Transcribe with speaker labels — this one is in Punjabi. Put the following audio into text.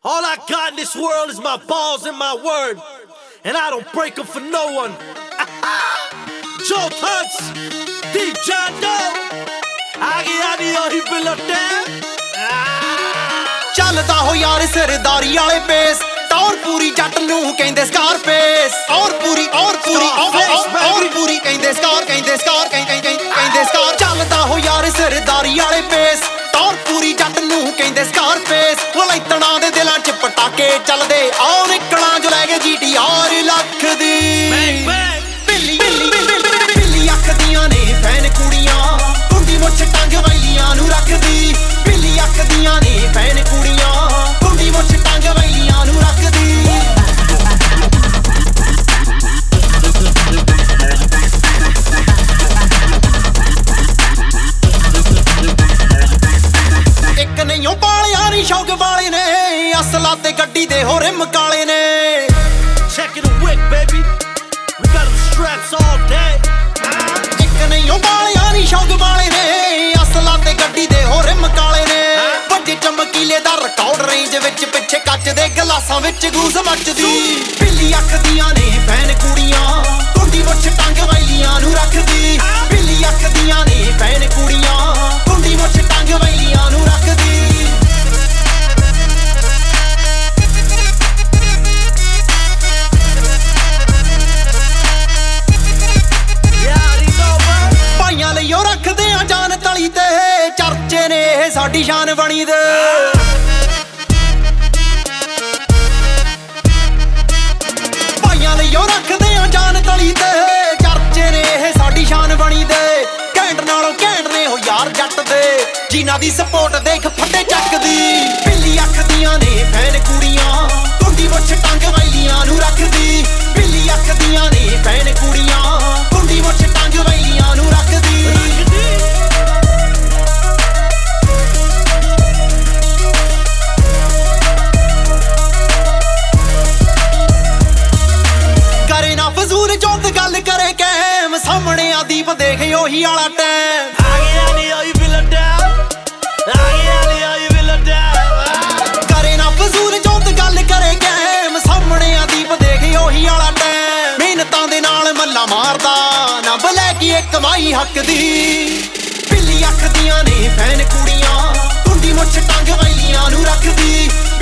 Speaker 1: All I got in this world is my balls and my word, and I don't break them for no one. Joe Tunts, DJ ਆਗੇ ਉਹੀ ਬਿਲਟੇ
Speaker 2: ਚੱਲਦਾ ਹੋ ਯਾਰ ਸਰਦਾਰੀ ਵਾਲੇ ਪੇਸ ਟੌਰ ਪੂਰੀ ਜੱਟ ਨੂੰ ਕਹਿੰਦੇ ਸਕਾਰਫੇਸ ਔਰ ਪੂਰੀ ਪੂਰੀ ਕਹਿੰਦੇ ਸਕਾਰ ਕਹਿੰਦੇ ਸਕਾਰ ਚੱਲਦਾ ਹੋ ਯਾਰ ਸਰਦਾਰੀ ਵਾਲੇ ਪੇਸ ਟੌਰ ਪੂਰੀ ਜੱਟ ਨੂੰ ਕਹਿੰਦੇ ਸਕਾਰਫੇਸ ਵਲੈਤਣਾ ਦੇ ਦਿਲਾਂ 'ਚ ਪਟਾਕੇ ਚੱਲਦੇ ਆਉ ਨਿਕਲਾਂ ਜੋ ਲੈ ਕੇ GTR ਲੱਖ ਦੀ ਬਿੱਲੀ ਅੱਖ ਦੀਆਂ ਨੇ ਫੈਨ ਕੁੜੀਆਂ ਕੁੰਡੀ ਮੁੱਛ ਟੰਗ ਵੈਲੀਆਂ ਨੂੰ ਰੱਖਦੀ ਬਿੱਲੀ ਅੱਖ ਦੀਆਂ ਨੇ ਫੈਨ ਕੁੜੀਆਂ ਕੁੰਡੀ ਮੁੱਛ ਟੰਗ ਵੈਲੀਆਂ ਨੂੰ ਰੱਖਦੀ ਇੱਕ ਨਹੀਂ ਪਾਲਿਆ ਨੀ ਸ਼ੌਕ ਵਾਲੇ ਨੇ ਅਸਲਾ ਤੇ ਗੱਡੀ ਦੇ ਹੋ ਰਿਮ ਕਾਲੇ ਨੇ
Speaker 1: Checking the wick, baby. We got them straps all day.
Speaker 2: ਇੱਕ ਨਹੀਂ ਪਾਲਿਆ ਨੀ ਸ਼ੌਕ ਵਾਲੇ ਨੇ ਅਸਲਾ ਤੇ ਗੱਡੀ ਦੇ ਹੋ ਰਿਮ ਕਾਲੇ ਨੇ ਵੱਡੇ ਚਮਕੀਲੇ ਦਾ ਰਿਕਾਰਡ ਰੇਂਜ ਵਿੱਚ ਪਿੱਛੇ ਕੱਚ ਦੇ ਗਲਾਸਾਂ ਵਿੱਚ ਗੂਸ ਮੱਚਦੀ ਬਿੱਲੀ ਅੱਖ ਦੀਆਂ ਨੇ ਫੈਨ ਕੁੜੀਆਂ ਕੁੰਡੀ ਮੁੱਛ ਟੰਗ ਵੈਲੀਆਂ ਨੂੰ ਰੱਖਦੀ ਬਿੱਲੀ ਅੱਖ ਦੀਆਂ ਨੇ ਫੈਨ ਕੁੜੀਆਂ ਕੁੰਡੀ ਮੁੱਛ ਟੰਗ ਵੈਲੀਆਂ ਨੂੰ ਰੱਖਦੀ ਭਾਈਆਂ ਲਈ ਉਹ ਰੱਖਦੇ ਆ ਜਾਨ ਤਲੀ ਤੇ ਚਰਚੇ ਨੇ ਇਹ ਸਾਡੀ ਸ਼ਾਨ ਬਣੀ ਦੇ ਭਾਈਆਂ ਲਈ ਉਹ ਰੱਖਦੇ ਆ ਜਾਨ ਤਲੀ ਤੇ ਚਰਚੇ ਨੇ ਇਹ ਸਾਡੀ ਸ਼ਾਨ ਬਣੀ ਦੇ ਘੈਂਟ ਨਾਲੋਂ ਘੈਂਟ ਨੇ ਉਹ ਯਾਰ ਜੱਟ ਦੇ ਜਿਨ੍ਹਾਂ ਦੀ ਸਪੋਰਟ ਦੇਖ ਫੱਟੇ ਚੱਕਦੀ ਬਿੱਲੀ ਅੱਖ ਦੀਆਂ ਨੇ ਫੈਨ ਕੁੜੀਆਂ ਕੁੰਡੀ ਮੁੱਛ ਟੰਗ ਵੈਲੀਆਂ ਨੂੰ ਰੱਖਦੀ ਬਿੱਲੀ ਅੱਖ ਦੀਆਂ ਨੇ ਫੈਨ ਕੁੜੀਆਂ ਕੁੰਡੀ ਮੁੱਛ ਟੰਗ ਵੈਲੀਆਂ ਨੂੰ ਰੱਖਦੀ ਕਰੇ ਨਾ ਫਜ਼ੂਲ ਜੋਤ ਗੱਲ ਕਰੇ ਕੈਮ ਸਾਹਮਣੇ ਆ ਦੀਪ ਦੇਖ ਉਹੀ ਵਾਲਾ ਟਾਈਮ
Speaker 1: ਆਗੇ ਉਹੀ ਬਿਲਟੇ ਉਹੀ ਬਿਲਟੇ
Speaker 2: ਕਰੇ ਨਾ ਫਜ਼ੂਲ ਜੋਤ ਗੱਲ ਕਰੇ ਕੈਮ ਸਾਹਮਣੇ ਆ ਦੀਪ ਦੇਖ ਉਹੀ ਵਾਲਾ ਟਾਈਮ ਮਿਹਨਤਾਂ ਦੇ ਨਾਲ ਮੱਲਾ ਮਾਰਦਾ ਨਾ ਬਲੈਕੀ ਕਮਾਈ ਹੱਕ ਦੀ ਬਿੱਲੀ ਅੱਖ ਦੀਆਂ ਨੇ ਫੈਨ ਕੁੜੀਆਂ ਕੁੰਡੀ ਮੁੱਛ ਟੰਗ ਵੈਲੀਆਂ ਨੂੰ ਰੱਖਦੀ